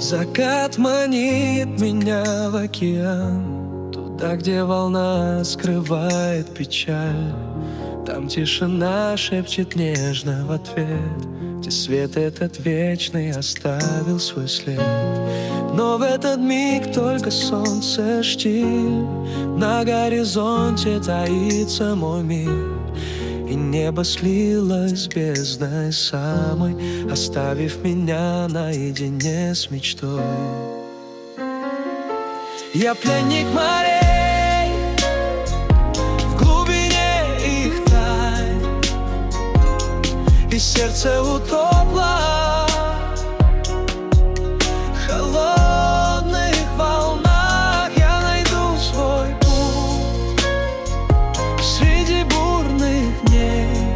Закат манит меня в океан, туда, где волна скрывает печаль. Там тишина шепчет нежно в ответ, где свет этот вечный оставил свой след. Но в этот миг только солнце штиль, на горизонте таится мой мир, и небо слилось с бездной самой, оставив меня наедине с мечтой. Я пленник морей, в глубине их тайн, и сердце утопло в холодных волнах. Я найду свой путь среди бурных дней,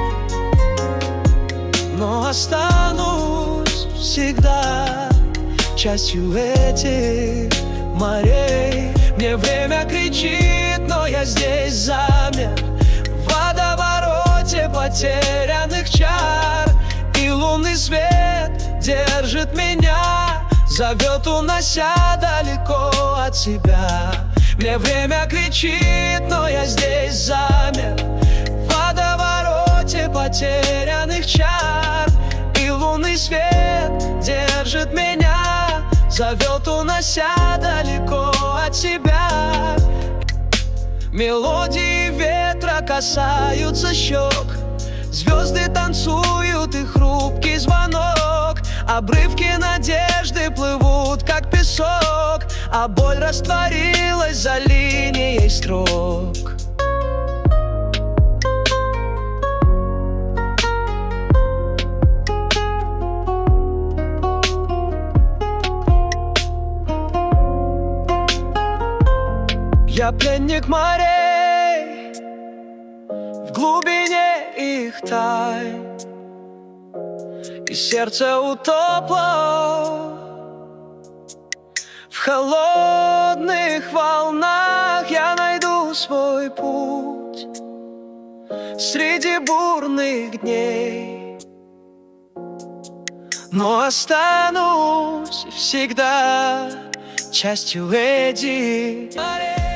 но останусь всегда частью этих морей. Мне время кричит, но я здесь замер в водовороте потерянных чар. И лунный свет держит меня, зовет, унося далеко от себя. Мне время кричит, но я здесь замер в водовороте потерянных чар. И лунный свет держит меня, зовет, унося далеко от себя. Мелодии ветра касаются щек, звезды танцуют и хрупкий звонок. Обрывки надежды плывут, как песок, а боль растворилась за линией строк. Я пленник морей, в глубине их тайн, и сердце утопло в холодных волнах. Я найду свой путь среди бурных дней, но останусь всегда частью этих морей.